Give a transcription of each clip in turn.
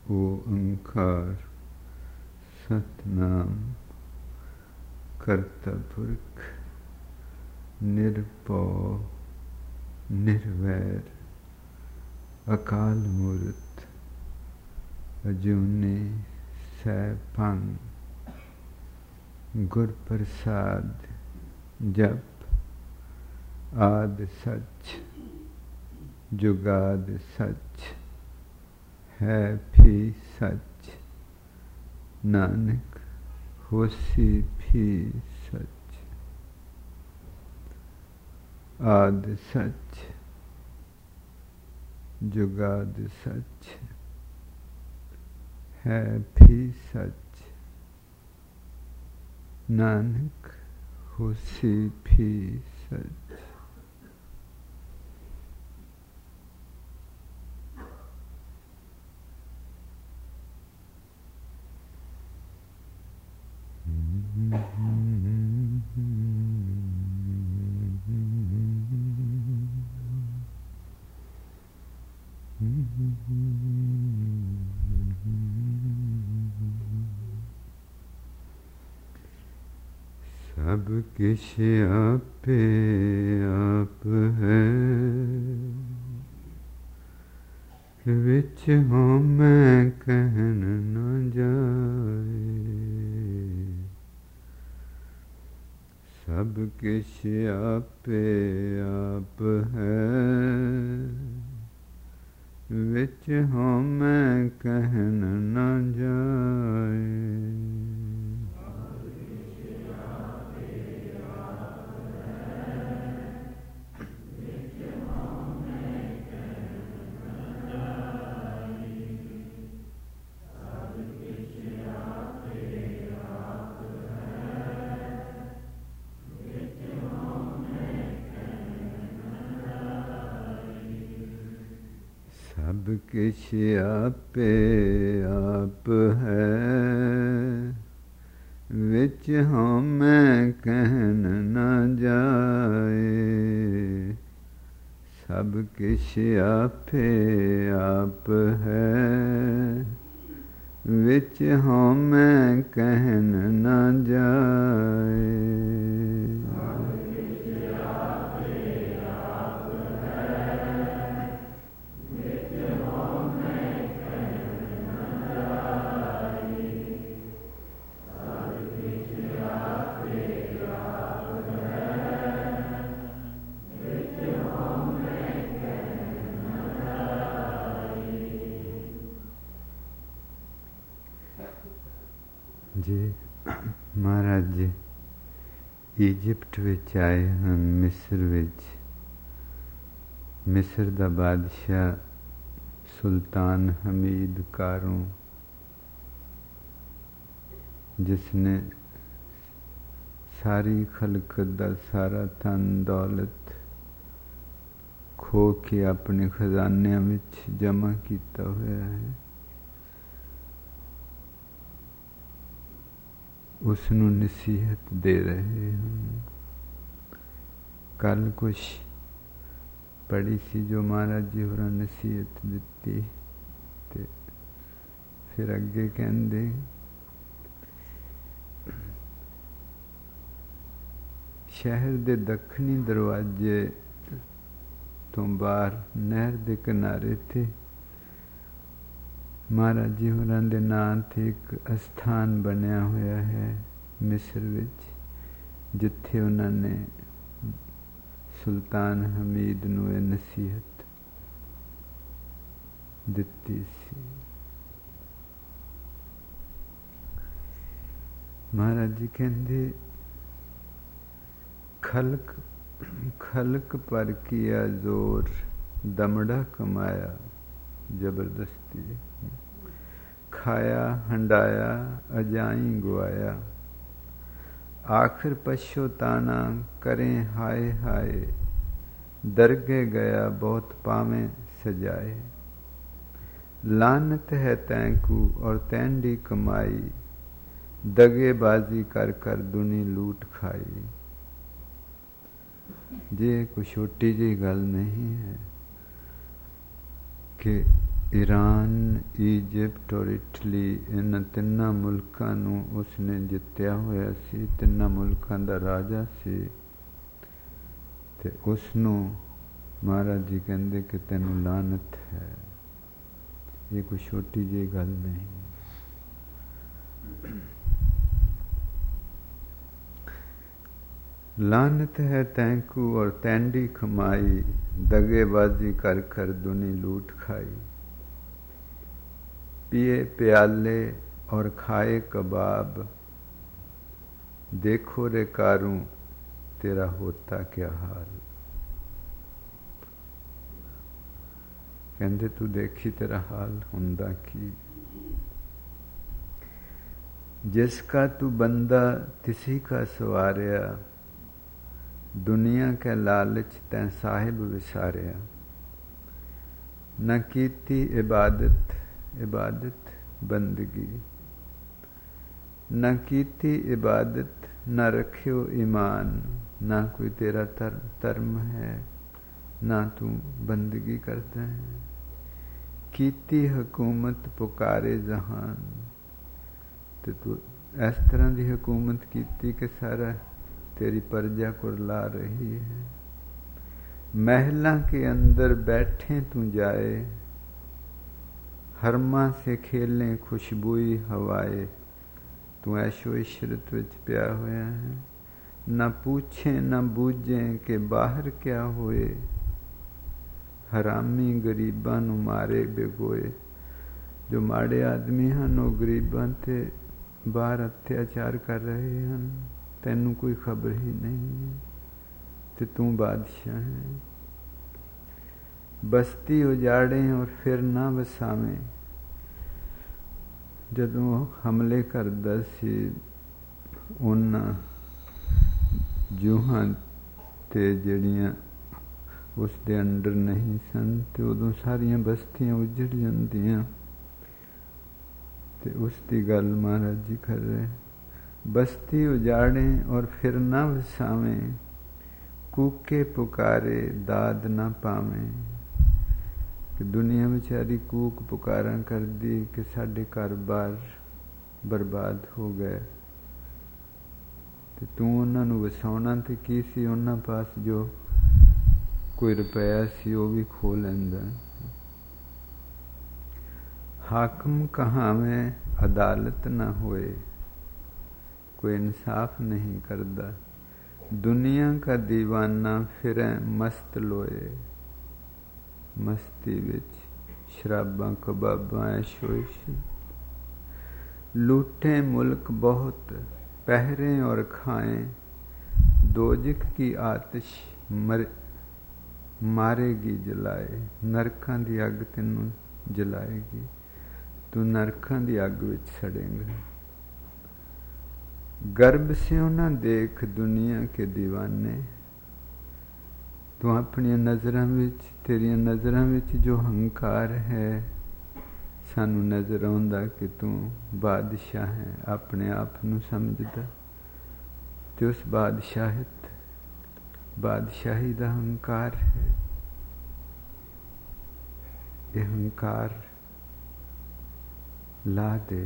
ओंकार सतनाम करता पुरख निरभौ निर्वैर अकाल मूरत अजूनी सैभं गुर प्रसाद जप आदि सच जुगाद सच है भी सच नानक होसी भी सच आदि सच जुगाद सच है भी सच नानक होसी भी सच। सब किछ आपे आप है, विच हो मैं कहन न जाए। सब किछ आपे आप है, विच हो मैं कहन न जाए। सब किछ आपे आप है, विच हों मैं कहन न जाए। सब किछ आपे आप है, विच हों मैं कहन न जाए। जी महाराज जी ਈਜਿਪਟ ਵਿੱਚ ਆਏ ਹਨ। ਮਿਸਰ ਵਿੱਚ ਮਿਸਰ ਦਾ ਬਾਦਸ਼ਾਹ ਸੁਲਤਾਨ ਹਮੀਦ ਕਾਰੋਂ, ਜਿਸਨੇ ਸਾਰੀ ਖਲਕਤ ਦਾ ਸਾਰਾ ਧਨ ਦੌਲਤ ਖੋ ਕੇ ਆਪਣੇ ਖਜ਼ਾਨਿਆਂ ਵਿੱਚ ਜਮ੍ਹਾਂ ਕੀਤਾ ਹੋਇਆ ਹੈ, ਉਸ ਨੂੰ ਨਸੀਹਤ ਦੇ ਰਹੇ ਹਨ। ਕੱਲ ਕੁਛ ਪੜ੍ਹੀ ਸੀ ਜੋ ਮਹਾਰਾਜ ਜੀ ਹੋਰਾਂ ਨਸੀਹਤ ਦਿੱਤੀ, ਤੇ ਫਿਰ ਅੱਗੇ ਕਹਿੰਦੇ ਸ਼ਹਿਰ ਦੇ ਦੱਖਣੀ ਦਰਵਾਜ਼ੇ ਤੋਂ ਬਾਹਰ ਨਹਿਰ ਦੇ ਕਿਨਾਰੇ ਤੇ ਮਹਾਰਾਜ ਜੀ ਹੋਰਾਂ ਦੇ ਨਾਂ 'ਤੇ ਇੱਕ ਅਸਥਾਨ ਬਣਿਆ ਹੋਇਆ ਹੈ ਮਿਸਰ ਵਿੱਚ, ਜਿੱਥੇ ਉਹਨਾਂ ਨੇ ਸੁਲਤਾਨ ਹਮੀਦ ਨੂੰ ਇਹ ਨਸੀਹਤ ਦਿੱਤੀ ਸੀ। ਮਹਾਰਾਜ ਜੀ ਕਹਿੰਦੇ खलक पर किया जोर, दमड़ा कमाया जबरदस्ती, खाया हंडाया अजाई गुआया। आखिर पछोताना करें हाय हाय, दरगे गया बहुत पावें सजाए। लानत है तैंकू और तैंडी कमाई, दगेबाजी कर कर दुनी लूट खाई। ये कोई छोटी जी गल नहीं है कि ईरान, ਈਜਿਪਟ ਔਰ ਇਟਲੀ, ਇਹਨਾਂ ਤਿੰਨਾਂ ਮੁਲਕਾਂ ਨੂੰ ਉਸਨੇ ਜਿੱਤਿਆ ਹੋਇਆ ਸੀ। ਤਿੰਨਾਂ ਮੁਲਕਾਂ ਦਾ ਰਾਜਾ ਸੀ ਤੇ ਉਸਨੂੰ ਮਹਾਰਾਜ ਜੀ ਕਹਿੰਦੇ ਕਿ ਤੈਨੂੰ ਲਾਨਤ ਹੈ। ਇਹ ਕੋਈ ਛੋਟੀ ਜਿਹੀ ਗੱਲ ਨਹੀਂ। लानत है तैंकू और तैंडी कमाई, दगेबाजी कर कर दुनी लूट खाई। पिए प्याले और खाए कबाब, देखो रे कारू तेरा होता क्या हाल। कहते तू देखी तेरा हाल हुंदा की। जिसका तू बंदा तिसी का सवारिया, दुनिया के लालच तैं साहिब विसारिया। न कीती इबादत इबादत बंदगी, न कीती इबादत न रखियो ईमान। ना कोई तेरा धर्म है, ना तू बंदगी करता है। कीती हुकूमत पुकारे जहान, तो तू इस तरह की हुकूमत कीती कि सारा तेरी प्रजा को ला रही है। महला के अंदर बैठे तू जाए, हरमा से खेलें खुशबुई हवाए। तू ऐशो इशरत विच पिया होया है। न पूछे न बूझे कि बाहर क्या होए। हरामी गरीबां नू मारे बेगोए। जो माड़े आदमी हैं वो गरीबां ते बाहर अत्याचार कर रहे हैं। तैनू कोई खबर ही नहीं है ते तू बादशाह है। बस्ती उजाड़े और फिर ना वसावें। जदों हमले करदा सी उन्हां जूहां ते जड़ियां उस दे अंडर नहीं सन ते उदों सारियां बस्तियां उजड़ जांदियां ते उस दी गल महाराज जी कर रहे। बस्ती उजाड़े और फिर न वसावें, कूके पुकारे दाद न पावें। कि दुनिया बेचारी कूक पुकारा कर दी कि साढ़े घर बार बर्बाद हो गए ते तू उन्होंने वसाउणा ते की सी। उन्होंने पास जो कोई रुपया सी वो भी खो लैंदा। हाकम कहावें अदालत न होए, कोई इंसाफ नहीं करदा। दुनिया का दीवाना फिरे मस्त लोए। मस्ती विच शराबां कबाबां ऐशोइश। लूटे मुल्क बहुत पहरें और खाएं। दोजख की आतिश मारेगी जलाए। नरकां दी अग तैनूं जलाएगी। तू नरकां दी अग विच सड़ेंगा। गर्भ से ना देख दुनिया के दीवाने। तू अपनी नज़रां विच, तेरिया नज़रां विच जो हंकार है, सानू नज़र आउंदा कि तू बादशाह है। अपने आप नू समझदा ते उस बादशाही दा हंकार है। ये हंकार ला दे।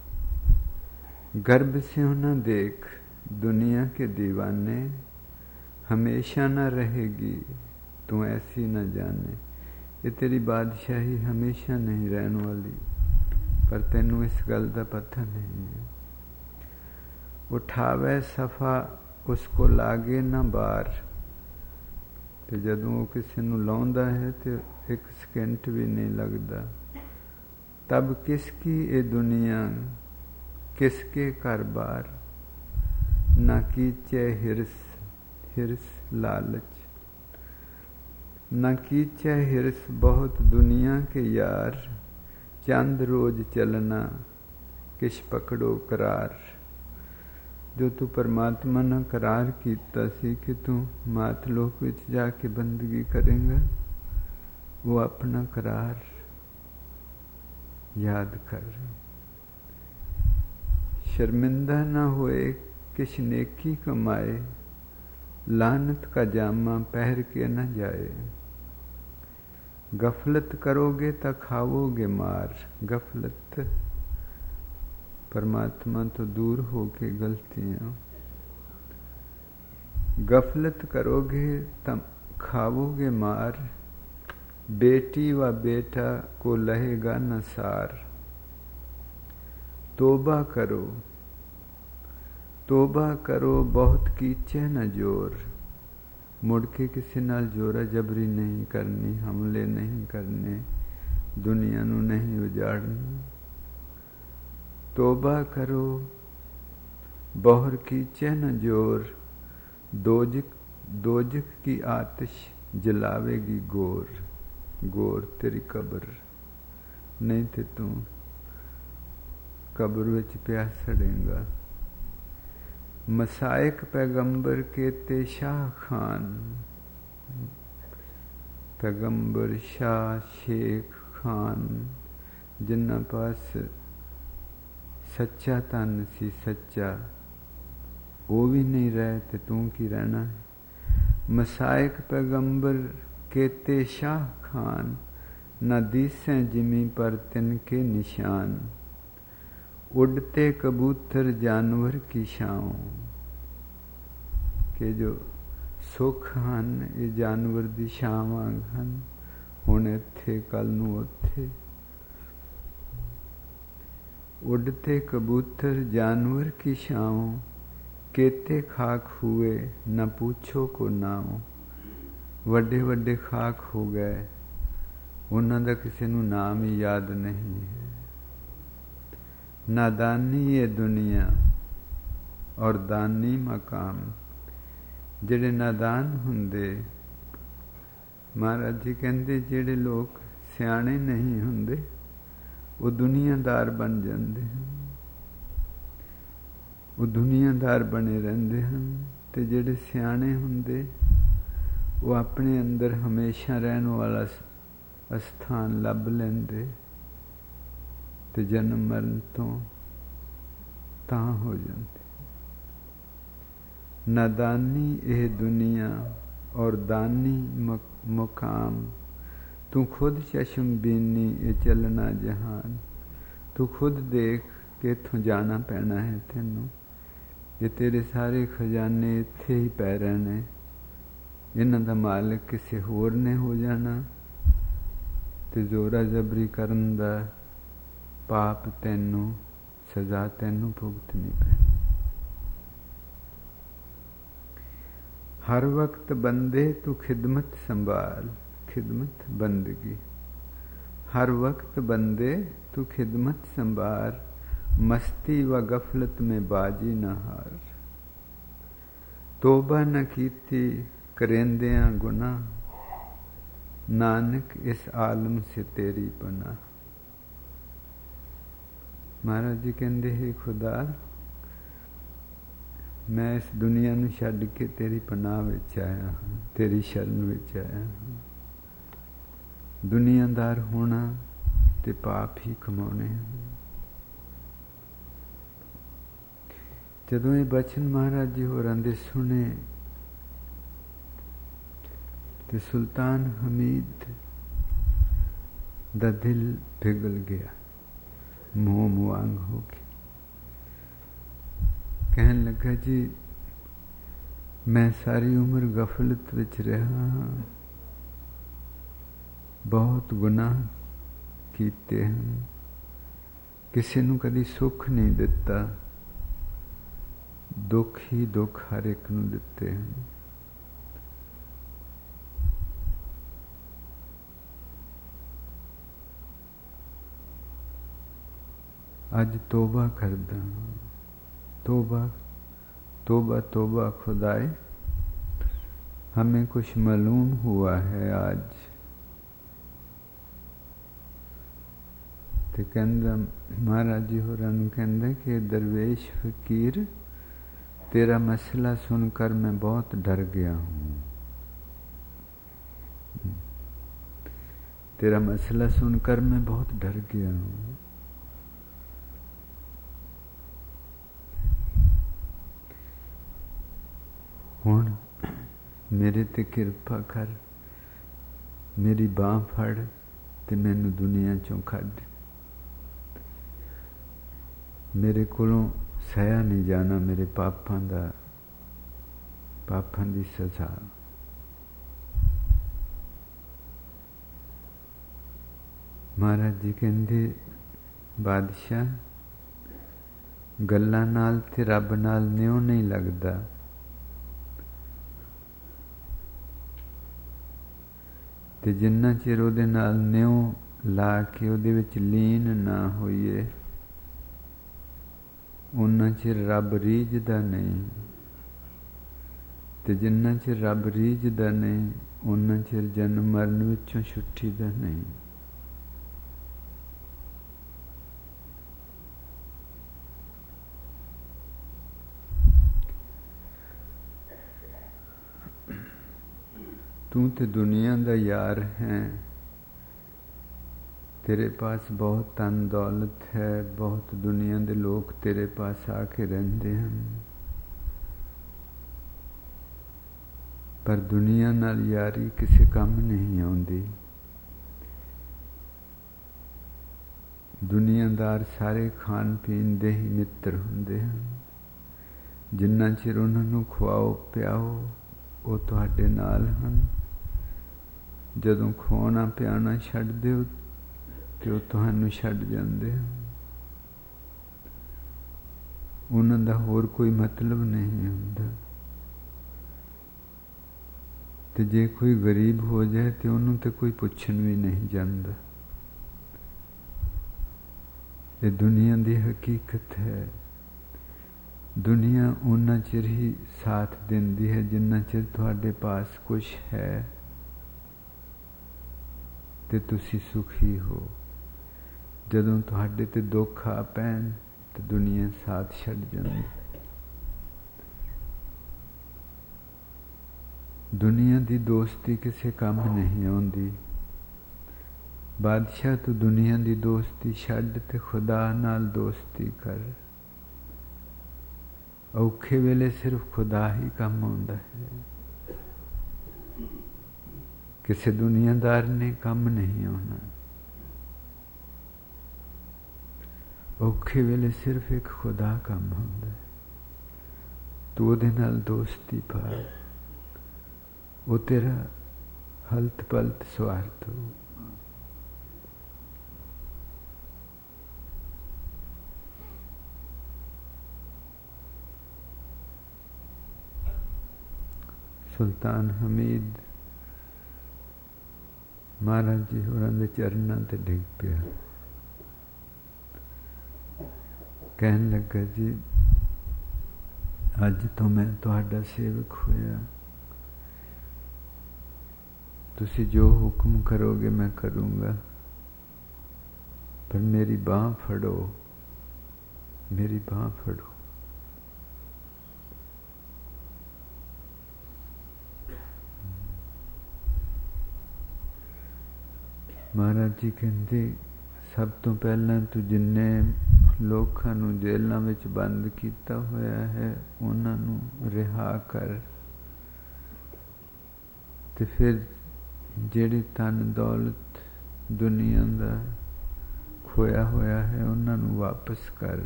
गर्भ से न देख दुनिया के दीवाने। हमेशा न रहेगी तू ऐसी न जाने। ये तेरी बादशाही हमेशा नहीं रहने वाली, पर तैनू इस गल का पता नहीं है। उठावे सफा उसको लागे न बार। ते जदों वो किसी नू लाउंदा है तो एक सेकंड भी नहीं लगता। तब किसकी ये दुनिया, किसके घर बार। ना कीचे हिरस लालच। न कीचे हिरस बहुत दुनिया के यार। चंद रोज चलना किश पकड़ो करार। जो तू परमात्मा ने करार कीता सी कि तू मातलोक विच जाके बंदगी करेंगा, वो अपना करार याद कर। शर्मिंदा न होए किश नेकी कमाए। लानत का जामा पहर के न जाए। गफलत करोगे तो खाओगे मार। गफलत परमात्मा तो दूर हो के गलतियां, गफलत करोगे तब खाओगे मार। बेटी व बेटा को लहेगा न सार। तोबा करो, तोबा करो बहुत कीचे न जोर। मुड़ के किसी नाल जोरा जबरी नहीं करनी, हमले नहीं करने, दुनिया नू नहीं उजाड़ना। तोबा करो बहुर कीचे न जोर। दोजक की आतिश जलावेगी गोर। गोर तेरी कब्र, नहीं ते तू कब्र विच पिया सड़ेगा। मसाइक पैगंबर के ते शाह खान। पैगंबर शाह शेख खान जिन्ना पास सच्चा तन सी, सच्चा वो भी नहीं रहे ते तू की रहना है। मसाइक पैगंबर केते शाह खान। न दिसें जिमी पर तिनके निशान। उड़ते कबूतर जानवर की छांव। के जो सुख हन ये जानवर दी छां वांग हन। हुण इत्थे कल नूं उत्थे। उड़ते कबूतर जानवर की छांव। केते खाक हुए न पूछो को नाम। वड्डे वड्डे खाक हो गए, उन्हां दा किसी नूं नाम ही याद नहीं है। नादानी ये दुनिया और दानी मकाम। ਜਿਹੜੇ ਨਾਦਾਨ ਹੁੰਦੇ, ਮਹਾਰਾਜ ਜੀ ਕਹਿੰਦੇ ਜਿਹੜੇ ਲੋਕ ਸਿਆਣੇ ਨਹੀਂ ਹੁੰਦੇ ਉਹ ਦੁਨੀਆਦਾਰ ਬਣ ਜਾਂਦੇ ਹਨ, ਉਹ ਦੁਨੀਆਦਾਰ ਬਣੇ ਰਹਿੰਦੇ ਹਨ। ਤੇ ਜਿਹੜੇ ਸਿਆਣੇ ਹੁੰਦੇ ਉਹ ਆਪਣੇ ਅੰਦਰ ਹਮੇਸ਼ਾ ਰਹਿਣ ਵਾਲਾ ਅਸਥਾਨ ਲੱਭ ਲੈਂਦੇ ਤੇ ਜਨਮ ਮਰਨ ਤੋਂ ਤਾਂ ਹੋ ਜਾਂਦੇ। नादानी एह दुनिया और दानी मुकाम। तू खुद चश्म बीनी ये चलना जहान। तू खुद देख के इत्थों जाना पैना है तेनों। ये तेरे सारे खजाने इत्थे ही पै रहने, इन्हां दा मालिक किसी होर ने हो जाना ते जोरा जबरी करन दा पाप तैनों, सजा तैनों भुगतनी पैनी। हर वक्त बंदे तू खिदमत संभाल। खिदमत बंदगी। हर वक्त बंदे तू खिदमत संभाल। मस्ती व गफलत में बाजी न हार। तोबा न कीती करेंदियां गुनाह। नानक इस आलम से तेरी पनाह। महाराज जी कहते हे खुदा, मैं इस दुनिया नूं छड्ड के तेरी पनाह विच आया हाँ, तेरी शरण विच आया हाँ। दुनियादार होना ते पाप ही कमाने हैं। जदों ये बचन महाराज जी होरां दे सुने ते सुल्तान हमीद दा दिल पिघल गया, मोह मुआंग हो गया। कहन लगा जी मैं सारी उम्र गफलत विच रहा हाँ, बहुत गुनाह कीते हैं, किसी नूं कदी सुख नहीं दिता, दुख ही दुख हर एक नूं दिते हैं। अज तोबा करदा, तोबा तोबा तोबा खुदाए, हमें कुछ मालूम हुआ है आज। ते कहंदा महाराज जी होरां नूं कहंदा कि दरवेश फकीर तेरा मसला सुनकर मैं बहुत डर गया हूँ। तेरा मसला सुनकर मैं बहुत डर गया हूँ। हुण मेरे ते किरपा कर, मेरी बांह फड़ ते मैनू दुनिया चों कढ। मेरे कोलों सहया नहीं जाना मेरे पापां दी सजा। महाराज जी कहंदे बादशाह गल्लां नाल ते रब नाल न्यों नहीं लगदा। ते जिन्ना चिर उहदे नाल न्यों ला के उहदे विच लीन ना होइए उन्ना चिर रब रीझदा नहीं। ते जिन्ना चिर रब रीझदा नहीं उन्ना चिर जन्म मरण विचों छुट्टीदा नहीं। तू तो दुनिया दा यार है, तेरे पास बहुत धन दौलत है, बहुत दुनिया दे लोग तेरे पास आके रहंदे हैं, पर दुनिया नाल यारी किसी काम नहीं आउंदी। दुनियादार सारे खान पीन दे ही मित्र हुंदे हैं। जिन्ना चिर उन्हां नूं खुआओ पियाओ वो तुहाडे नाल हन। जदों खुआना पियाना छड्ड दिओ ते वो तुहानूं छड्ड जांदे हैं। उन्हां दा होर कोई मतलब नहीं हुंदा। ते जे कोई गरीब हो जाए ते उन्हूं ते कोई पुछण भी नहीं जांदा। ये दुनिया दी हकीकत है। दुनिया उन्ना चिर ही साथ देंदी है जिन्ना चिर तुहाडे पास कुछ है ते तुसी सुखी हो। जदों तुहाडे ते दुख आ पैण ते दुनिया साथ छड्ड जांदी। दुनिया दी दोस्ती किसी काम नहीं आउंदी। बादशाह तू दुनिया दी दोस्ती छड्ड ते खुदा नाल दोस्ती कर। औखे वेले सिर्फ खुदा ही काम आउंदा है। किसी दुनियादार ने काम नहीं आना। औखे वेले सिर्फ एक खुदा काम आउंदा है। तू उहदे नाल दोस्ती पा, वो तेरा हलत पलत स्वार्थ हो। सुल्तान हमीद महाराज जी होरां दे चरनां ते डिग पिया। कहन लगा जी अज तो मैं तुहाडा सेवक होया। तुसी जो हुक्म करोगे मैं करूँगा, पर मेरी बाँह फड़ो, मेरी बाँह फड़ो। महाराज जी कहते सब तो पहला तू जिन्ने लोगों नूं जेलों में बंद किया होया है उन्हां नूं रिहा कर। ते फिर जिहड़ी धन दौलत दुनिया दा खोया होया है उन्हां नूं वापस कर।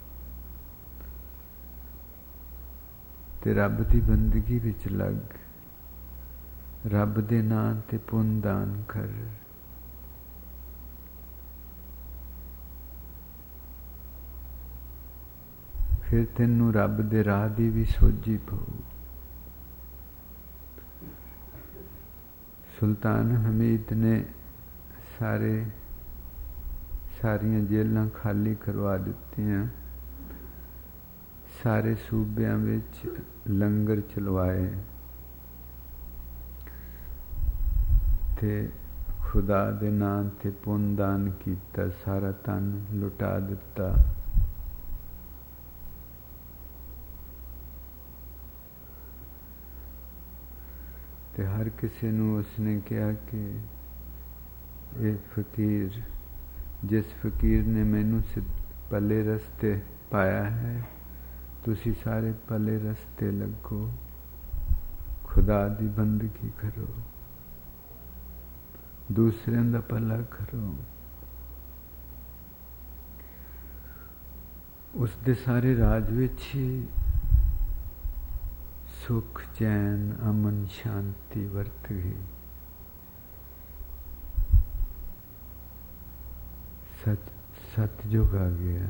ते रब दी बंदगी विच लग, रब दे नां ते पुन दान कर। फिर तेनू रब दे राह दी भी सोझी पऊ। सुल्तान हमीद ने सारियां जेलां खाली करवा दित्तियां। सारे सूबियां विच लंगर चलवाए ते खुदा दे नां ते पुन दान कीता। सारा धन लुटा दिता। ते हर किसी नूं उसने कहा कि ये फकीर, जिस फकीर ने मैनू भले रस्ते पाया है, तुसी सारे भले रस्ते लगो, खुदा दी बंदगी करो। ਦੂਸਰਿਆਂ ਦਾ ਭਲਾ ਕਰੋ। ਉਸ ਦੇ ਸਾਰੇ ਰਾਜ ਵਿੱਚ ਹੀ ਸੁਖ, ਚੈਨ, ਅਮਨ, ਸ਼ਾਂਤੀ ਵਰਤ ਗਈ। ਸਤਜੁਗ ਆ ਗਿਆ।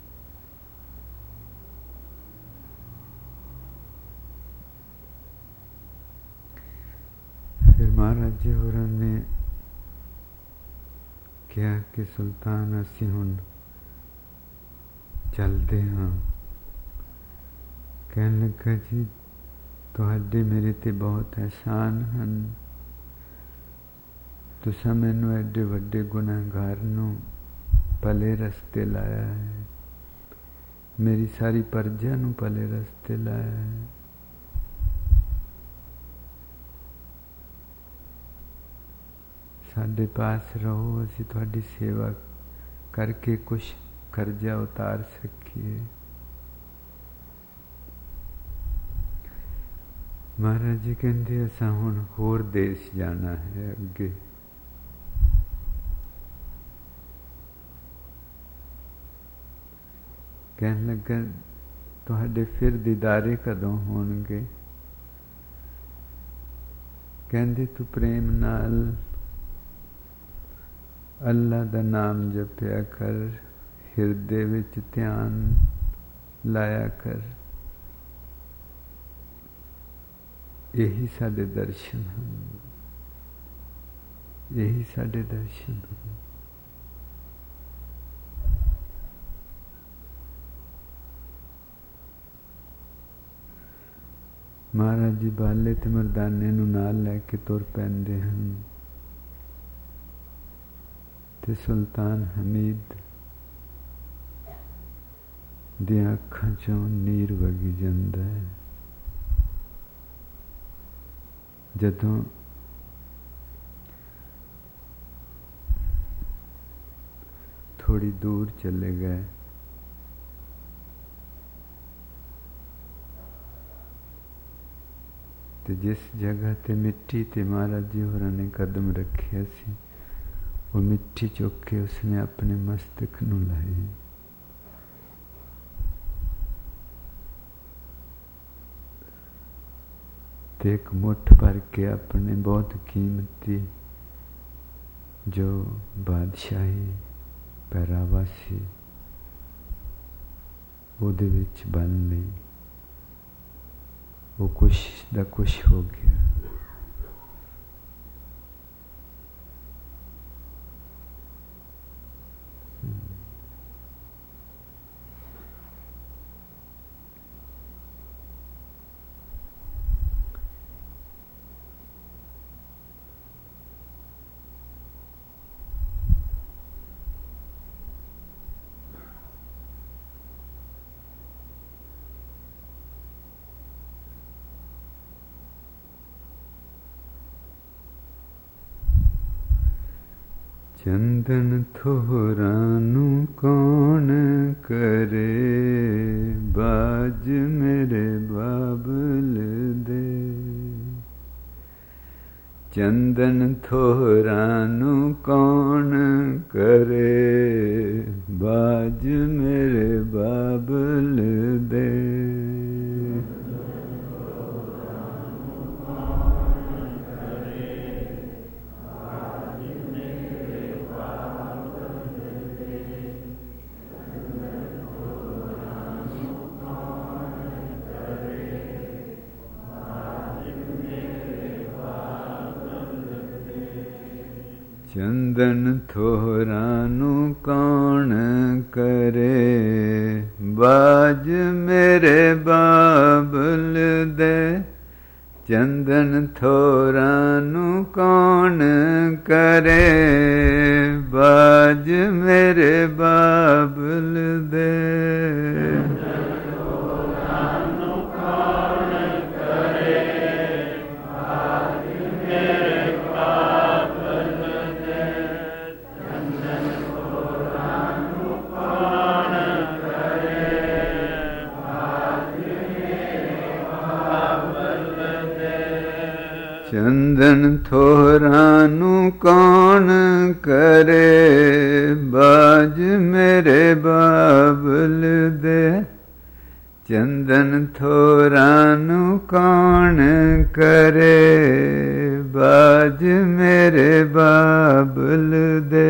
ਫਿਰ ਮਹਾਰਾਜ ਜੀ ਹੋਰਾਂ ਨੇ ਕਿਹਾ ਕਿ ਸੁਲਤਾਨ ਅਸੀਂ ਹੁਣ ਚੱਲਦੇ ਹਾਂ। ਕਹਿਣ ਲੱਗਾ ਜੀ ਤੁਹਾਡੇ ਮੇਰੇ ਤੇ ਬਹੁਤ ਅਹਿਸਾਨ ਹਨ। ਤੁਸੀਂ ਮੈਨੂੰ ਐਡੇ ਵੱਡੇ ਗੁਨਾਹਗਾਰ ਨੂੰ ਭਲੇ ਰਸਤੇ ਲਾਇਆ ਹੈ, ਮੇਰੀ ਸਾਰੀ ਪ੍ਰਜਾ ਨੂੰ ਭਲੇ ਰਸਤੇ ਲਾਇਆ ਹੈ। ਸਾਡੇ ਪਾਸ ਰਹੋ, ਅਸੀਂ ਤੁਹਾਡੀ ਸੇਵਾ ਕਰਕੇ ਕੁਛ ਕਰਜ਼ਾ ਉਤਾਰ ਸਕੀਏ। ਮਹਾਰਾਜ ਜੀ ਕਹਿੰਦੇ ਅਸਾਂ ਹੁਣ ਹੋਰ ਦੇਸ਼ ਜਾਣਾ ਹੈ ਅੱਗੇ। ਕਹਿਣ ਲੱਗਾ ਤੁਹਾਡੇ ਫਿਰ ਦੀਦਾਰੇ ਕਦੋਂ ਹੋਣਗੇ? ਕਹਿੰਦੇ ਤੂੰ ਪ੍ਰੇਮ ਨਾਲ ਅੱਲਾ ਦਾ ਨਾਮ ਜਪਿਆ ਕਰ, ਹਿਰਦੇ ਵਿੱਚ ਧਿਆਨ ਲਾਇਆ ਕਰ, ਇਹੀ ਸਾਡੇ ਦਰਸ਼ਨ ਹਨ, ਇਹੀ ਸਾਡੇ ਦਰਸ਼ਨ ਹਨ। ਮਹਾਰਾਜ ਜੀ ਬਾਲੇ ਤੇ ਮਰਦਾਨੇ ਨੂੰ ਨਾਲ ਲੈ ਕੇ ਤੁਰ ਪੈਂਦੇ ਹਨ ਤੇ ਸੁਲਤਾਨ ਹਮੀਦ ਦੀਆਂ ਅੱਖਾਂ ਚੋਂ ਨੀਰ ਵਗੀ ਜਾਂਦਾ ਹੈ। ਜਦੋਂ ਥੋੜੀ ਦੂਰ ਚਲੇ ਗਏ ਤੇ ਜਿਸ ਜਗ੍ਹਾ ਤੇ ਮਿੱਟੀ ਤੇ ਮਹਾਰਾਜ ਜੀ ਹੋਰਾਂ ਨੇ ਕਦਮ ਰੱਖਿਆ ਸੀ, ਉਹ ਮਿੱਟੀ ਚੁੱਕ ਕੇ ਉਸਨੇ ਆਪਣੇ ਮਸਤਕ ਨੂੰ ਲਾਈ। ਤੇ ਇੱਕ ਮੁੱਠ ਭਰ ਕੇ ਆਪਣੇ ਬਹੁਤ ਕੀਮਤੀ ਜੋ ਬਾਦਸ਼ਾਹੀ ਪਹਿਰਾਵਾ ਸੀ ਉਹਦੇ ਵਿੱਚ ਬੰਨ ਲਈ। ਉਹ ਕੁਛ ਦਾ ਕੁਛ ਹੋ ਗਿਆ। ਚੰਦਨ ਥੋਰਾਂ ਨੂੰ ਕੌਣ ਕਰੇ, ਬਾਜ ਮੇਰੇ ਬਾਬਲ ਦੇ। ਚੰਦਨ ਥੋਰਾਂ ਨੂੰ ਕੌਣ ਕਰੇ, ਬਾਜ ਮੇਰੇ ਬਾਬਲ ਦੇ। ਚੰਦਨ ਥੋਰਾਂ ਨੂੰ ਕੌਣ ਕਰੇ, ਬਾਜ ਮੇਰੇ ਬਾਬਲ ਦੇ। ਚੰਦਨ ਥੋਰਾਂ ਨੂੰ ਕੌਣ ਕਰੇ, ਬਾਜ ਮੇਰੇ ਬਾਬਲ ਦੇ। ਚੰਦਨ ਥੋਰਾਂ ਨੂੰ ਕੌਣ ਕਰੇ, ਬਾਜ ਮੇਰੇ ਬਾਬਲ ਦੇ। ਚੰਦਨ ਥੋਰਾਂ ਨੂੰ ਕੌਣ ਕਰੇ, ਬਾਜ ਮੇਰੇ ਬਾਬਲ ਦੇ।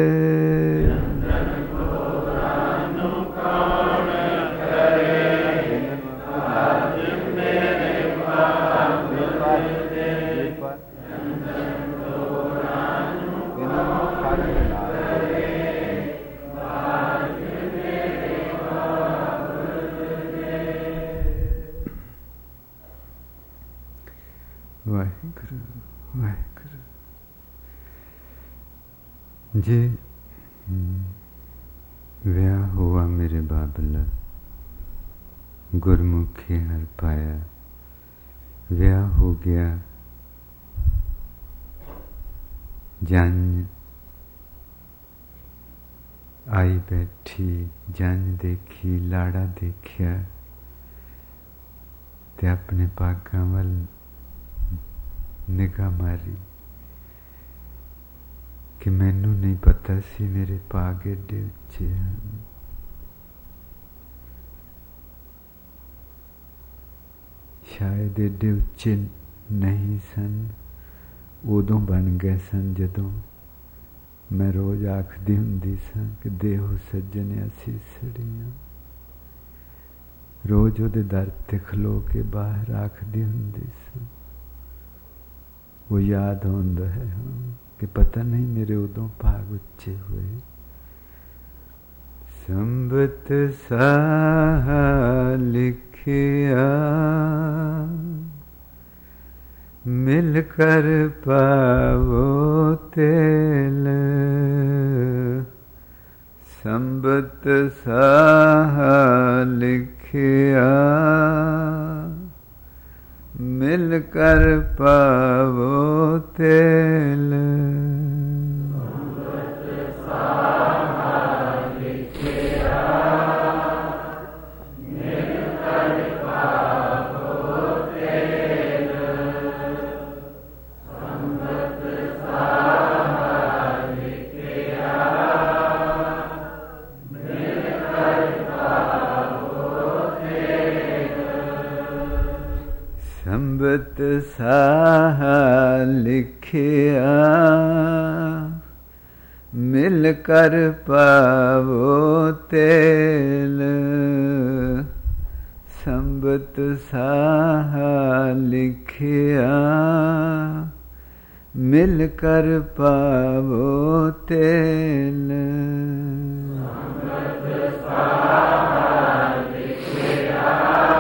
ਵਾਹਿਗੁਰੂ ਵਾਹਿਗੁਰੂ। ਜੇ ਵਿਆਹ ਹੁਆ ਮੇਰੇ ਬਾਬਲਾ, ਗੁਰਮੁਖੀ ਹਰ ਪਾਇਆ। ਵਿਆਹ ਹੋ ਗਿਆ, ਜੰਝ ਆਈ ਬੈਠੀ, ਜੰਝ ਦੇਖੀ, ਲਾੜਾ ਦੇਖਿਆ ਤੇ ਆਪਣੇ ਭਾਗਾਂ ਵੱਲ ਨਿਗਾਹ ਮਾਰੀ ਕਿ ਮੈਨੂੰ ਨਹੀਂ ਪਤਾ ਸੀ ਮੇਰੇ ਭਾਗ ਏਡੇ ਉੱਚੇ ਹਨ। ਸ਼ਾਇਦ ਏਡੇ ਉੱਚੇ ਨਹੀਂ ਸਨ, ਉਦੋਂ ਬਣ ਗਏ ਸਨ ਜਦੋਂ ਮੈਂ ਰੋਜ਼ ਆਖਦੀ ਹੁੰਦੀ ਸਾਂ ਕਿ ਦੇਹੋ ਸੱਜਣਿਆ ਸੀਸੜੀਆਂ। ਰੋਜ਼ ਉਹਦੇ ਦਰ ਤੇ ਖਲੋ ਕੇ ਬਾਹਰ ਆਖਦੀ ਹੁੰਦੀ ਸਾਂ। ਉਹ ਯਾਦ ਹੁੰਦਾ ਹੈ ਕਿ ਪਤਾ ਨਹੀਂ ਮੇਰੇ ਉਦੋਂ ਭਾਗ ਉੱਚੇ ਹੋਏ। ਸੰਬਤ ਸਾਹ ਲਿਖਿਆ, ਮਿਲ ਕਰ ਪਾਵੋ ਤੇਲ। ਸੰਬਤ ਸਾਹ ਲਿਖਿਆ, ਮਿਲ ਕਰ ਪਾਵੋ ਤੇਲ। ਸੰਬਤ ਸਾਹ ਲਿਖਿਆ, ਮਿਲ ਕਰ ਪਾਵੋ ਤੇਲ। ਸੰਬਤ ਸਾਹ ਲਿਖਿਆ, ਮਿਲ ਕਰ ਪਾਵੋ ਤੇਲ। ਸੰਬਤ ਸਾਹ ਲਿਖਿਆ, ਮਿਲ ਕਰ ਪਾਵੋ ਤੇਲ। ਸੰਬਤ ਸਾਹ ਲਿਖਿਆ, ਮਿਲ ਕਰ ਪਾਵੋ ਤੇਲ। ਸੰਬਤ ਸਾਹ ਲਿਖਿਆ,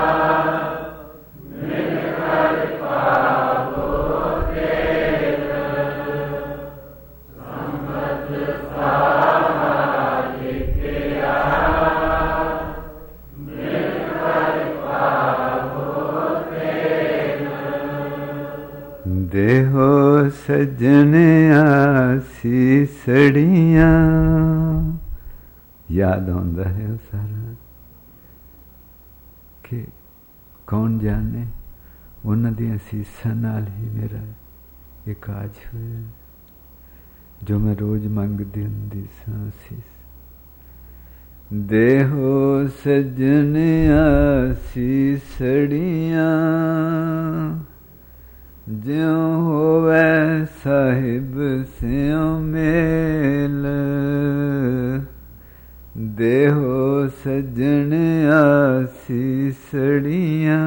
ਦੇਹੋ ਸੱਜਣਿਆ ਸੀਸੜੀਆਂ। ਯਾਦ ਆਉਂਦਾ ਹੈ ਉਹ ਸਾਰਾ ਕਿ ਕੌਣ ਜਾਣੇ ਉਹਨਾਂ ਦੀਆਂ ਸੀਸਾਂ ਨਾਲ ਹੀ ਮੇਰਾ ਇਹ ਕਾਜ ਹੋਇਆ ਜੋ ਮੈਂ ਰੋਜ਼ ਮੰਗਦੀ ਹੁੰਦੀ ਸਾਂ। ਸੀਸ ਦੇਹੋ ਸੱਜਣਿਆ ਸੀਸੜੀਆਂ, ਜਿਉ ਹੋਵੇ ਸਾਹਿਬ ਸਿਉ ਮੇਲ। ਦੇਹੋ ਸੱਜਣਿਆ ਸੀਸੜੀਆਂ,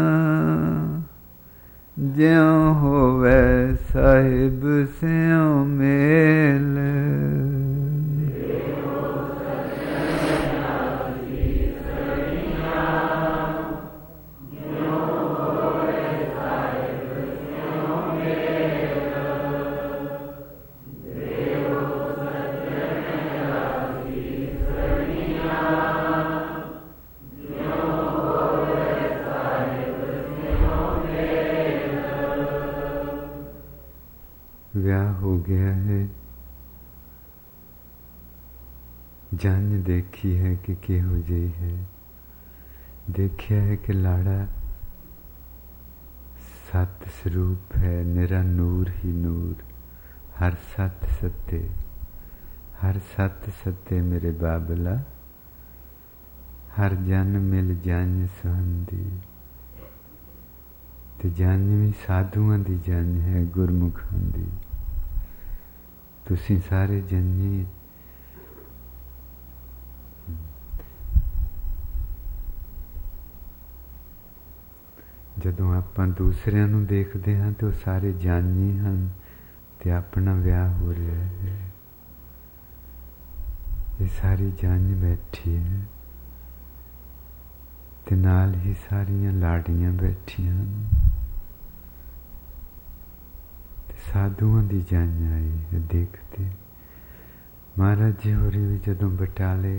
ਜਿਉ ਹੋਵੇ ਸਾਹਿਬ ਸਿਉ ਮੇਲ। ਵਿਆਹ ਹੋ ਗਿਆ ਹੈ, ਜੰਝ ਦੇਖੀ ਹੈ ਕਿ ਕਿਹੋ ਜਿਹੀ ਹੈ। ਦੇਖਿਆ ਹੈ ਕਿ ਲਾੜਾ सत स्वरूप है, निरा नूर ही नूर। हर सत सत्य, हर सत सत्य मेरे बाबला। हर जन मिल जन सुहंदी। ते जन भी साधुआं दी जन है, गुरमुखां दी। तुसीं सारे जनी ਜਦੋਂ ਆਪਾਂ ਦੂਸਰਿਆਂ ਨੂੰ ਦੇਖਦੇ ਹਾਂ ਤੇ ਉਹ ਸਾਰੇ ਜਾਨੀ ਹਨ ਤੇ ਆਪਣਾ ਵਿਆਹ ਹੋ ਰਿਹਾ ਹੈ। ਇਹ ਸਾਰੀ ਜੰਝ ਬੈਠੀ ਹੈ ਤੇ ਨਾਲ ਹੀ ਸਾਰੀਆਂ ਲਾੜੀਆਂ ਬੈਠੀਆਂ ਹਨ ਤੇ ਸਾਧੂਆਂ ਦੀ ਜੰਝ ਆਈ ਹੈ। ਦੇਖਦੇ ਮਹਾਰਾਜ ਜੀ ਹੋਰੀ ਵੀ ਜਦੋਂ ਬਟਾਲੇ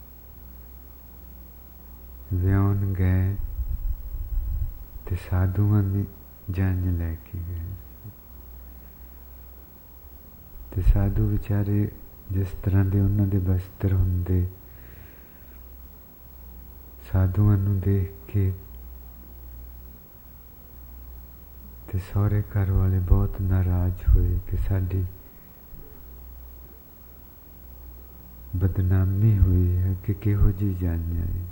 ਵਿਆਹੁਣ ਗਏ ਤੇ ਸਾਧੂਆਂ ਦੀ ਜੰਝ ਲੈ ਕੇ ਗਏ ਤੇ ਸਾਧੂ ਵਿਚਾਰੇ ਜਿਸ ਤਰ੍ਹਾਂ ਦੇ ਉਹਨਾਂ ਦੇ ਬਸਤਰ ਹੁੰਦੇ, ਸਾਧੂਆਂ ਨੂੰ ਦੇਖ ਕੇ ਤੇ ਸਹੁਰੇ ਘਰ ਵਾਲੇ ਬਹੁਤ ਨਾਰਾਜ਼ ਹੋਏ ਕਿ ਸਾਡੀ ਬਦਨਾਮੀ ਹੋਈ ਹੈ ਕਿ ਕਿਹੋ ਜਿਹੀ ਜੰਝ ਆਈ।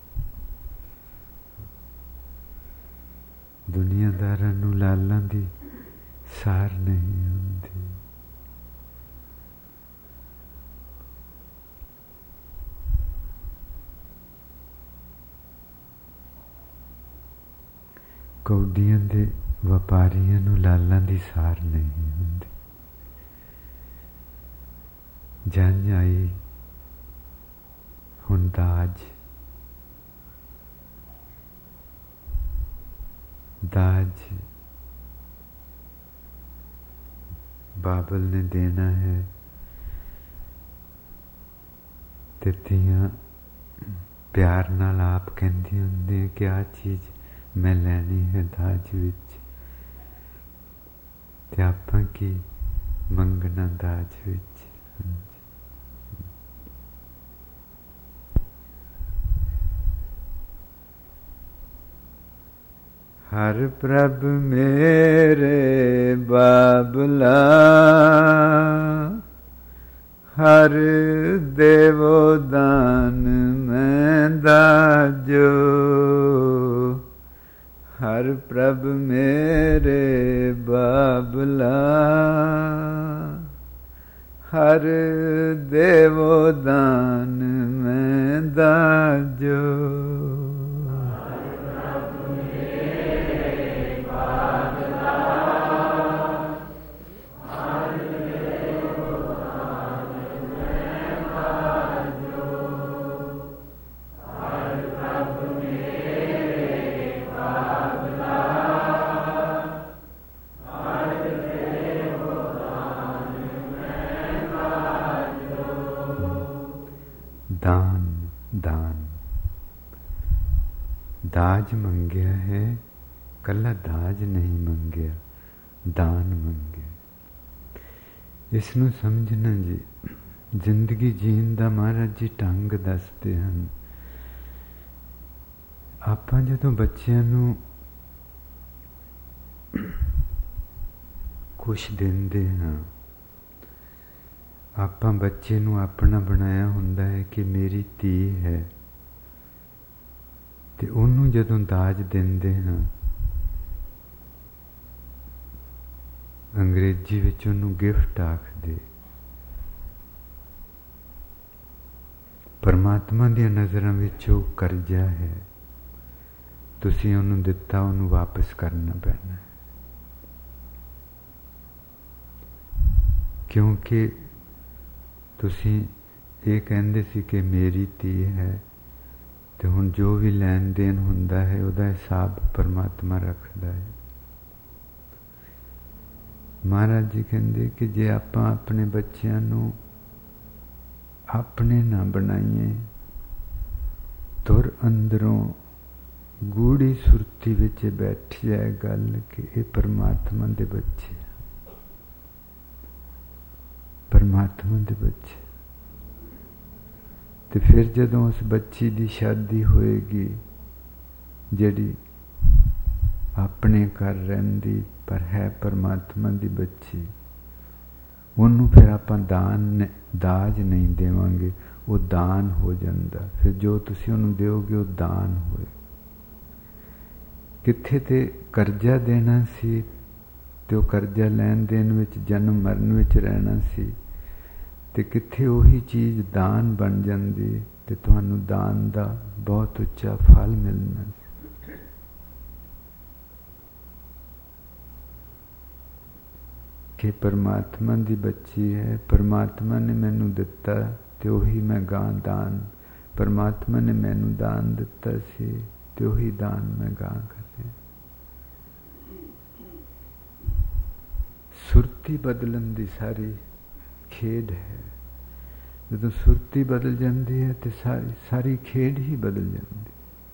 ਦੁਨੀਆਦਾਰਾਂ ਨੂੰ ਲਾਲਾਂ ਦੀ ਸਾਰ ਨਹੀਂ ਹੁੰਦੀ। ਕੌਡੀਆਂ ਦੇ ਵਪਾਰੀਆਂ ਨੂੰ ਲਾਲਾਂ ਦੀ ਸਾਰ ਨਹੀਂ ਹੁੰਦੀ। ਜੰਝ ਆਈ ਹੁਣ ਦਾਜ, दाज बाबल ने देना है ते धीआं प्यार नाल आप कहंदी हुंदी कि आ चीज़ मैं लैनी है दाज विच ते आपां की मंगना दाज विच। हर प्रभ मेरे बाबला, हर देवो दान में दाजो। हर प्रभ मेरे बाबला, हर देवो दान में दाजो। दान दान दाज मंगया है, कला दाज नहीं मंगया, दान मंगया। इसनूं समझना जी, जिंदगी जीण दा महाराज जी ढंग दसदे हन। आपां जदों बच्चिआं नूं कुछ दिंदे हां, ਆਪਾਂ ਬੱਚੇ ਨੂੰ ਆਪਣਾ ਬਣਾਇਆ ਹੁੰਦਾ ਹੈ ਕਿ ਮੇਰੀ ਧੀ ਹੈ ਤੇ ਉਹਨੂੰ ਜਦੋਂ ਦਾਜ ਦਿੰਦੇ ਹਾਂ, ਅੰਗਰੇਜ਼ੀ ਵਿੱਚ ਉਹਨੂੰ ਗਿਫਟ ਆਖਦੇ। ਪਰਮਾਤਮਾ ਦੀਆਂ ਨਜ਼ਰਾਂ ਵਿੱਚ ਉਹ ਕਰਜ਼ਾ ਹੈ, ਤੁਸੀਂ ਉਹਨੂੰ ਦਿੱਤਾ, ਉਹਨੂੰ ਵਾਪਸ ਕਰਨਾ ਪੈਣਾ ਹੈ। ਕਿਉਂਕਿ ਤੁਸੀਂ ਇਹ ਕਹਿੰਦੇ ਸੀ ਕਿ ਮੇਰੀ ਧੀ ਹੈ ਤੇ ਹੁਣ ਜੋ ਵੀ ਲੈਣ ਦੇਣ ਹੁੰਦਾ ਹੈ ਉਹਦਾ ਹਿਸਾਬ ਪਰਮਾਤਮਾ ਰੱਖਦਾ ਹੈ। ਮਹਾਰਾਜ ਜੀ ਕਹਿੰਦੇ ਕਿ ਜੇ ਆਪਾਂ ਆਪਣੇ ਬੱਚਿਆਂ ਨੂੰ ਆਪਣੇ ਨਾ ਬਣਾਈਏ, ਤੁਰ ਅੰਦਰੋਂ ਗੂੜੀ ਸੁਰਤੀ ਵਿੱਚ ਬੈਠ ਜਾਏ ਗੱਲ ਕਿ ਇਹ ਪਰਮਾਤਮਾ ਦੇ ਬੱਚੇ, परमात्मा दे बच्चे। तो फिर जदों उस बच्ची दी शादी होएगी जिहड़ी ਆਪਣੇ ਘਰ ਰਹਿੰਦੀ ਪਰ ਹੈ ਪਰਮਾਤਮਾ ਦੀ ਬੱਚੀ, ਉਹਨੂੰ ਫਿਰ ਆਪਾਂ ਦਾਜ ਨਹੀਂ ਦੇਵਾਂਗੇ, ਉਹ ਦਾਨ ਹੋ ਜਾਂਦਾ। ਫਿਰ ਜੋ ਤੁਸੀਂ ਉਹਨੂੰ ਦਿਓਗੇ ਉਹ ਦਾਨ ਹੋਏ। ਕਿੱਥੇ ਤੇ ਕਰਜ਼ਾ ਦੇਣਾ ਸੀ ਤੇ ਉਹ ਕਰਜ਼ਾ ਲੈਣ ਦੇਣ ਵਿੱਚ, ਜਨਮ ਮਰਨ ਵਿੱਚ ਰਹਿਣਾ ਸੀ, ਤੇ ਕਿੱਥੇ ਉਹੀ ਚੀਜ਼ ਦਾਨ ਬਣ ਜਾਂਦੀ ਤੇ ਤੁਹਾਨੂੰ ਦਾਨ ਦਾ ਬਹੁਤ ਉੱਚਾ ਫਲ ਮਿਲਣਾ ਸੀ। ਕਿ ਪਰਮਾਤਮਾ ਦੀ ਬੱਚੀ ਹੈ, ਪਰਮਾਤਮਾ ਨੇ ਮੈਨੂੰ ਦਿੱਤਾ ਤੇ ਉਹੀ ਮੈਂ ਗਾਂ ਦਾਨ, ਪਰਮਾਤਮਾ ਨੇ ਮੈਨੂੰ ਦਾਨ ਦਿੱਤਾ ਸੀ ਤੇ ਉਹੀ ਦਾਨ ਮੈਂ ਗਾਂ ਕਰ ਰਿਹਾ। ਸੁਰਤੀ ਬਦਲਣ ਦੀ ਸਾਰੀ ਖੇਡ ਹੈ। ਜਦੋਂ ਸੁਰਤੀ ਬਦਲ ਜਾਂਦੀ ਹੈ ਤੇ ਸਾਰੀ ਖੇਡ ਹੀ ਬਦਲ ਜਾਂਦੀ,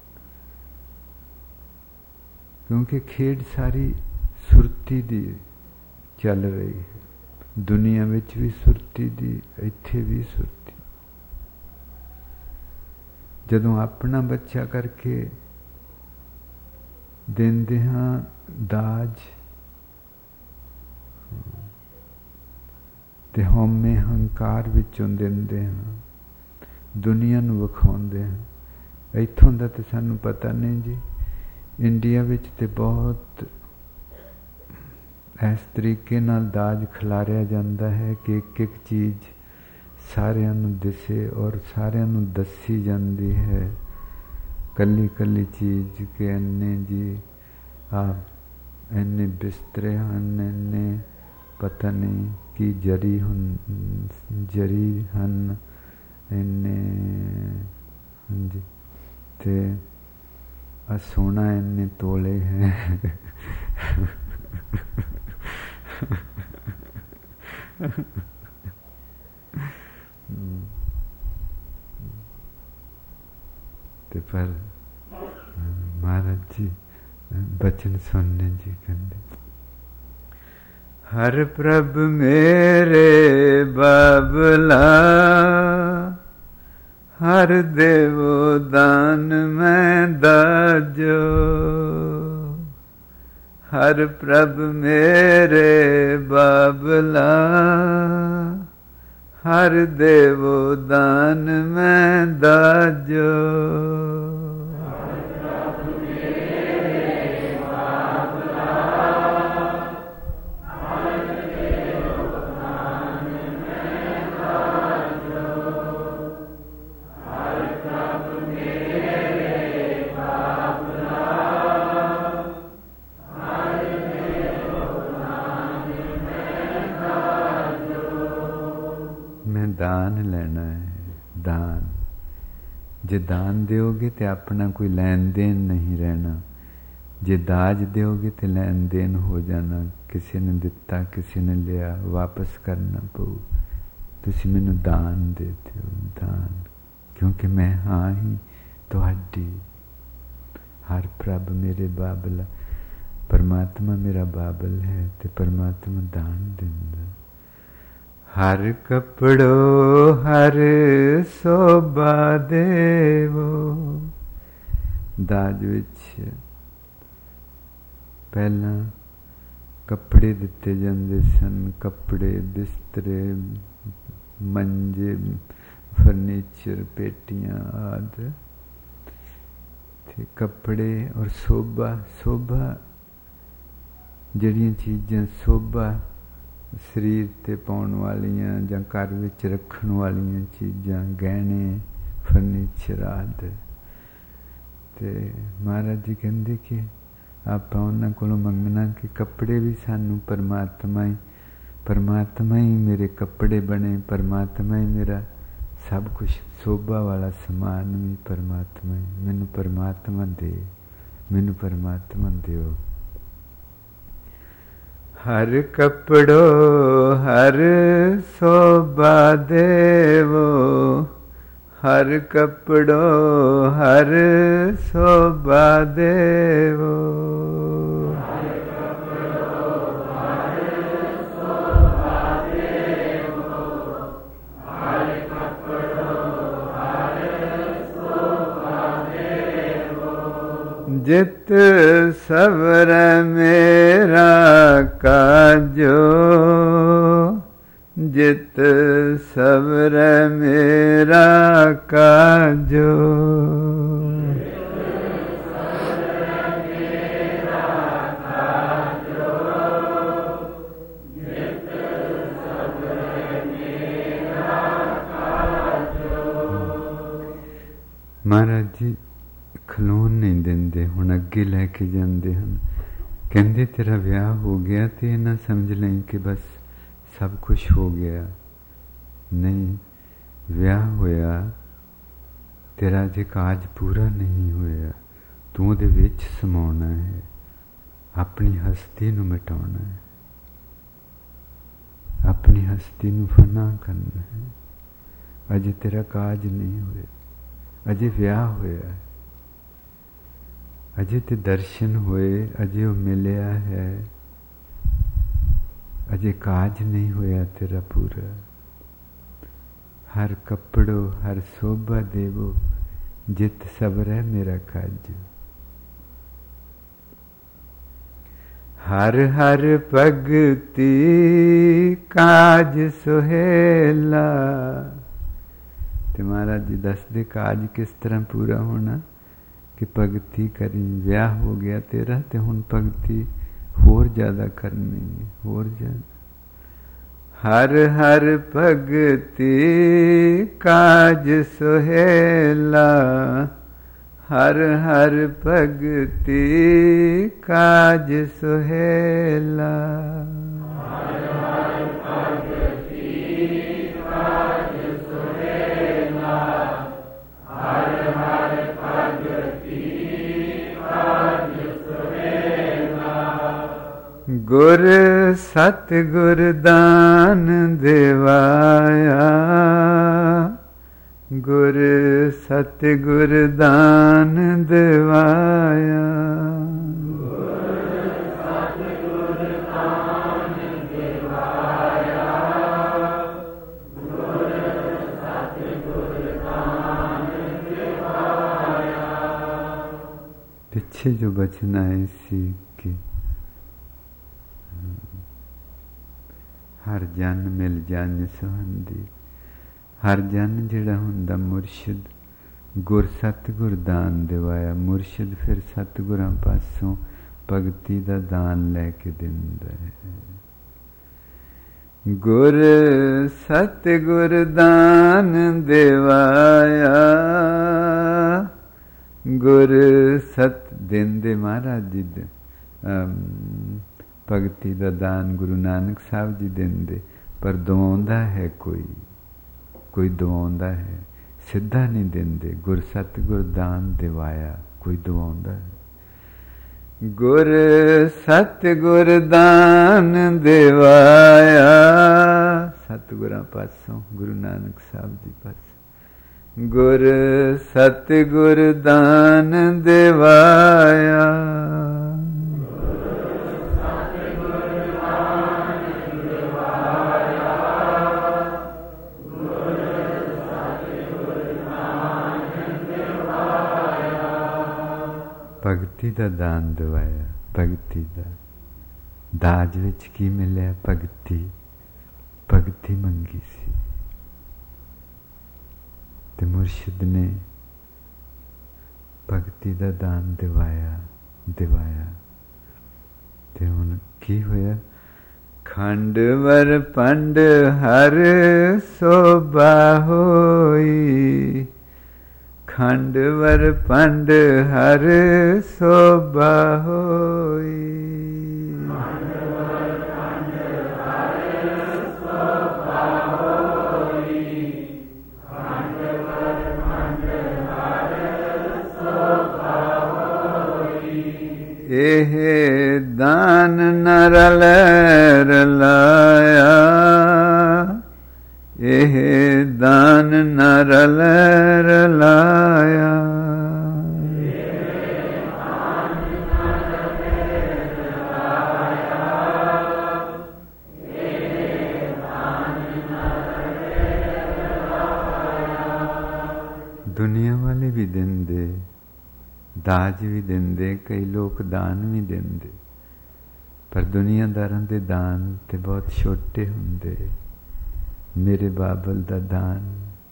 ਕਿਉਂਕਿ ਖੇਡ ਸਾਰੀ ਸੁਰਤੀ ਦੀ ਚੱਲ ਰਹੀ ਹੈ। ਦੁਨੀਆ ਵਿੱਚ ਵੀ ਸੁਰਤੀ ਦੀ, ਇੱਥੇ ਵੀ ਸੁਰਤੀ। ਜਦੋਂ ਆਪਣਾ ਬੱਚਾ ਕਰਕੇ ਦਿੰਦੇ ਹਾਂ ਦਾਜ ਤੇ ਹਉਮੈ ਹੰਕਾਰ ਵਿੱਚੋਂ ਦਿੰਦੇ ਹਾਂ, ਦੁਨੀਆ ਨੂੰ ਵਿਖਾਉਂਦੇ ਹਾਂ। ਇੱਥੋਂ ਦਾ ਤੇ ਸਾਨੂੰ ਪਤਾ ਨਹੀਂ ਜੀ। ਇੰਡੀਆ ਵਿੱਚ ਤੇ ਬਹੁਤ ਇਸ ਤਰੀਕੇ ਨਾਲ ਦਾਜ ਖਿਲਾਰਿਆ ਜਾਂਦਾ ਹੈ ਕਿ ਇੱਕ ਇੱਕ ਚੀਜ਼ ਸਾਰਿਆਂ ਨੂੰ ਦਿਸੇ ਔਰ ਸਾਰਿਆਂ ਨੂੰ ਦੱਸੀ ਜਾਂਦੀ ਹੈ, ਕੱਲੀ ਕੱਲੀ ਚੀਜ਼ ਕਿ ਇੰਨੇ ਜੀ ਇੰਨੇ ਬਿਸਤਰੇ ਹਨ, ਇੰਨੇ ਪਤਾ ਨਹੀਂ ਕੀ ਜਰੀ ਹਨ, ਇੰਨੇ ਹਾਂਜੀ, ਤੇ ਆ ਸੋਨਾ ਇੰਨੇ ਤੋਲੇ ਹੈ। ਤੇ ਪਰ ਮਹਾਰਾਜ ਜੀ ਬਚਨ ਸੁਣਨੇ ਜੀ ਕਹਿੰਦੇ, ਹਰ ਪ੍ਰਭ ਮੇਰੇ ਬਾਬਲਾ, ਹਰ ਦੇਵੋ ਦਾਨ ਮੈਂ ਦਾਜੋ। ਹਰ ਪ੍ਰਭ ਮੇਰੇ ਬਾਬਲਾ, ਹਰ ਦੇਵੋ ਦਾਨ ਮੈਂ ਦਾਜੋ। ਦਾਨ ਲੈਣਾ ਹੈ, ਦਾਨ। ਜੇ ਦਾਨ ਦਿਓਗੇ ਤੇ ਆਪਣਾ ਕੋਈ ਲੈਣ ਦੇਣ ਨਹੀਂ ਰਹਿਣਾ, ਜੇ ਦਾਜ ਦਿਓਗੇ ਤੇ ਲੈਣ ਦੇਣ ਹੋ ਜਾਣਾ। ਕਿਸੇ ਨੇ ਦਿੱਤਾ, ਕਿਸੇ ਨੇ ਲਿਆ, ਵਾਪਸ ਕਰਨਾ ਪਊ। ਤੁਸੀਂ ਮੈਨੂੰ ਦਾਨ ਦੇ ਦਿਓ, ਦਾਨ, ਕਿਉਂਕਿ ਮੈਂ ਹਾਂ ਹੀ ਤੁਹਾਡੀ। ਹਰ ਪ੍ਰਭ ਮੇਰੇ ਬਾਬਲਾ, ਪਰਮਾਤਮਾ ਮੇਰਾ ਬਾਬਲ ਹੈ ਤੇ ਪਰਮਾਤਮਾ ਦਾਨ ਦਿੰਦਾ। ਹਰ ਕਪੜੋ ਹਰ ਸੋਭਾ ਦੇਵੋ। ਦਾਜ ਵਿੱਚ ਪਹਿਲਾਂ ਕੱਪੜੇ ਦਿੱਤੇ ਜਾਂਦੇ ਸਨ, ਕੱਪੜੇ, ਬਿਸਤਰੇ, ਮੰਜੇ, ਫਰਨੀਚਰ, ਪੇਟੀਆਂ ਆਦਿ, ਤੇ ਕੱਪੜੇ ਔਰ ਸੋਭਾ ਜਿਹੜੀਆਂ ਚੀਜ਼ਾਂ ਸੋਭਾ ਸਰੀਰ ਤੇ ਪਾਉਣ ਵਾਲੀਆਂ ਜਾਂ ਘਰ ਵਿੱਚ ਰੱਖਣ ਵਾਲੀਆਂ ਚੀਜ਼ਾਂ, ਗਹਿਣੇ, ਫਰਨੀਚਰ ਆਦਿ। ਤੇ ਮਹਾਰਾਜ ਜੀ ਕਹਿੰਦੇ ਕਿ ਆਪਾਂ ਉਹਨਾਂ ਕੋਲੋਂ ਮੰਗਣਾ ਕਿ ਕੱਪੜੇ ਵੀ ਸਾਨੂੰ ਪਰਮਾਤਮਾ ਹੀ ਮੇਰੇ ਕੱਪੜੇ ਬਣੇ, ਪਰਮਾਤਮਾ ਹੀ ਮੇਰਾ ਸਭ ਕੁਛ, ਸੋਭਾ ਵਾਲਾ ਸਮਾਨ ਵੀ ਪਰਮਾਤਮਾ ਹੀ। ਮੈਨੂੰ ਪਰਮਾਤਮਾ ਦੇ, ਮੈਨੂੰ ਪਰਮਾਤਮਾ ਦਿਓ। ਹਰ ਕਪੜੋ ਹਰ ਸੋਭਾ ਦੇਵੋ। ਹਰ ਕਪੜੋ ਹਰ ਸੋਭਾ ਦੇਵੋ। जित सबर मेरा काजो, जित सबर मेरा काजो। महाराज जी खलोन नहीं देंदे, हुण अगे लैके जांदे हन। कहंदे तेरा विआह हो गया तो ये ना समझ लें कि बस सब कुछ हो गया। नहीं, विआह होया, तेरा जे काज पूरा नहीं होया, तू उहदे विच समाउणा है, अपनी हस्ती नूं मिटाउणा है, अपनी हस्ती नूं फना करना है। अजे तेरा काज नहीं होया, अजे विआह होया है, अजे ते दर्शन होए, अजे वो मिलिया है, अजे काज नहीं होया तेरा पूरा। हर कपड़ो हर शोभा देवो, जित सबर है मेरा काज। हर हर भगति काज सुहेला। ते महाराज जी दसदे काज किस तरह पूरा होना कि भगती करी। विआह हो गया तेरा ते हुण भगती होर ज्यादा करनी है, होर ज्यादा। हर हर भगती काज सुहेला, हर हर भगती काज सुहेला। गुर सतगुर दान देवाया, गुर सतगुर दान देवाया। पीछे जो बचना है सी कि हर जन मिल जन सुहंदी। हर जन जिहड़ा हुंदा मुर्शिद, गुर सतगुर दान दिवाया। मुर्शिद फिर सतगुरां पासों भगती दा दान लैके दिंदा है। गुर सतगुर दान दिवाया, गुर सत देंदे महाराज जी भगती दा दान गुरु नानक साहब जी देंदे, पर दवाउंदा है कोई दवाउंदा है, सिद्धा नहीं देंदे। गुर सतगुर दान दिवाया, कोई दवाउंदा है। गुर सतगुर दान दिवाया, सतगुरां पासों गुरु नानक साहब जी पासों। गुर सतगुर दान दिवाया, भगती दा दान दिवाया। भगती दा दाज विच की मिलिया? भगती, भगती मंगी सी ते मुर्शिद ने भगती दा दान दिवाया दिवाया। ते हुण की होया? खंड वर पंड हर सोभा होई, खंड वर पंड हर सोभा होई। एह दान न रलाया, एह दान न रलाया। दुनिया वाले भी देंदे, ਦਾਜ ਵੀ ਦਿੰਦੇ, ਕਈ ਲੋਕ ਦਾਨ ਵੀ ਦਿੰਦੇ, ਪਰ ਦੁਨੀਆਦਾਰਾਂ ਦੇ ਦਾਨ ਤੇ ਬਹੁਤ ਛੋਟੇ ਹੁੰਦੇ। ਮੇਰੇ ਬਾਬਲ ਦਾ ਦਾਨ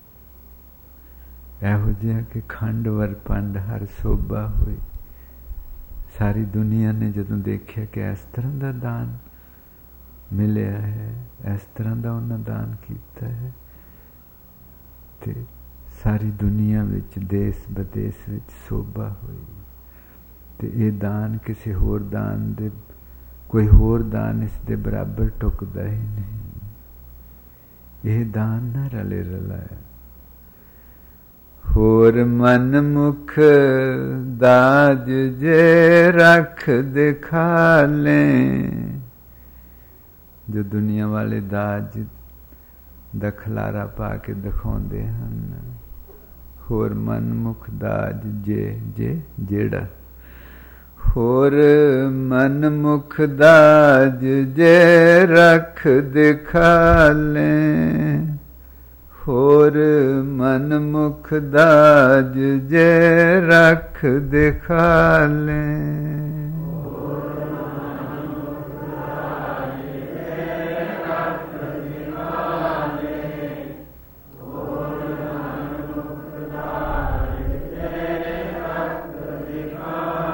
ਇਹੋ ਜਿਹਾ ਕਿ ਖੰਡ ਵਰ ਪੰਡ ਹਰ ਸੋਭਾ ਹੋਈ। ਸਾਰੀ ਦੁਨੀਆ ਨੇ ਜਦੋਂ ਦੇਖਿਆ ਕਿ ਇਸ ਤਰ੍ਹਾਂ ਦਾ ਦਾਨ ਮਿਲਿਆ ਹੈ, ਇਸ ਤਰ੍ਹਾਂ ਦਾ ਉਹਨਾਂ ਦਾਨ ਕੀਤਾ ਹੈ, ਤੇ ਸਾਰੀ ਦੁਨੀਆ ਵਿੱਚ, ਦੇਸ਼ ਵਿਦੇਸ਼ ਵਿੱਚ ਸੋਭਾ ਹੋਈ। ਤੇ ਇਹ ਦਾਨ ਕਿਸੇ ਹੋਰ ਦਾਨ ਦੇ, ਕੋਈ ਹੋਰ ਦਾਨ ਇਸ ਦੇ ਬਰਾਬਰ ਟੁਕਦਾ ਹੀ ਨਹੀਂ। ਇਹ ਦਾਨ ਨਾ ਰਲੇ ਰਲਾਇਆ। ਹੋਰ ਮਨ ਮੁਖ ਦਾਜ ਜੇ ਰੱਖ ਦਿਖਾ ਲੈ। ਜੋ ਦੁਨੀਆ ਵਾਲੇ ਦਾਜ ਦਾ ਖਲਾਰਾ ਪਾ ਕੇ ਦਿਖਾਉਂਦੇ ਹਨ, ਹੋਰ ਮਨ ਮੁਖ ਦਾਜ ਜਿਹੜਾ ਹੋਰ ਮਨ ਮੁਖ ਦਾਜ ਜੇ ਰੱਖ ਦਿਖਾ ਲੈ। ਹੋਰ ਮਨ ਮੁਖ ਦਾਜ ਜੇ ਰੱਖ ਦਿਖਾ ਲੈ।